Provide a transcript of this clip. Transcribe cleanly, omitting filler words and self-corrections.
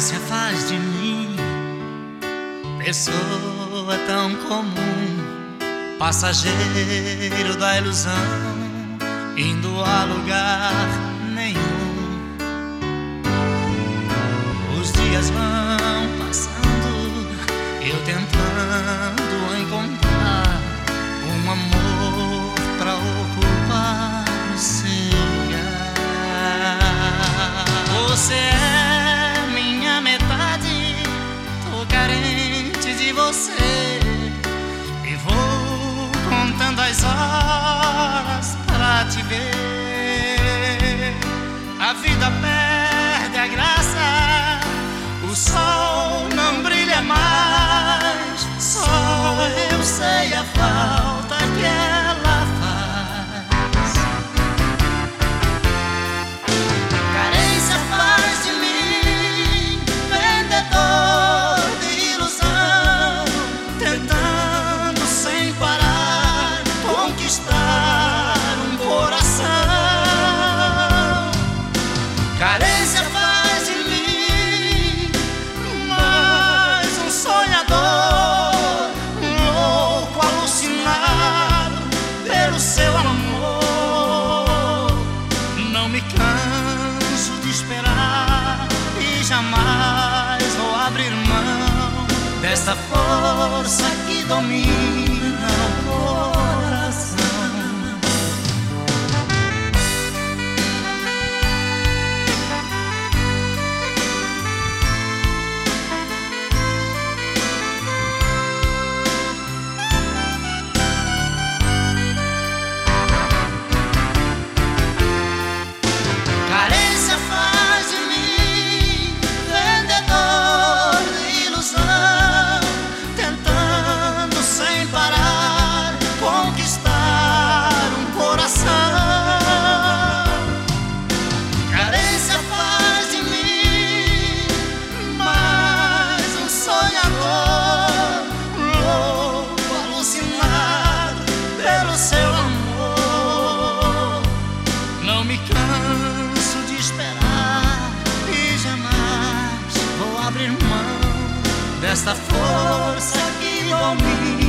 carência faz de mim pessoa tão comum, passageiro da ilusão, indo a lugar nenhum. Os dias vão passando, eu tentando encontrar um amor pra ocupar o seu lugar. Você é minha metade, tô carente de você e vou contando as horas pra te ver. A vida perde a graça, o sol não brilha mais, só eu sei a falta que ela faz. Carência faz de mim vendedor de ilusão, tentando sem parar conquistar um coração. Carência faz de mim mais um sonhador, louco, alucinado pelo seu amor. Não me canso de esperar e jamais vou abrir mão dessa força que domina o coração. Carência faz de mim vendedor de ilusão, tentando sem parar conquistar um coração. Carência faz de mim mais um sonhador, louco, alucinado pelo seu amor. Não me canso de esperar e jamais vou abrir mão desta força que domina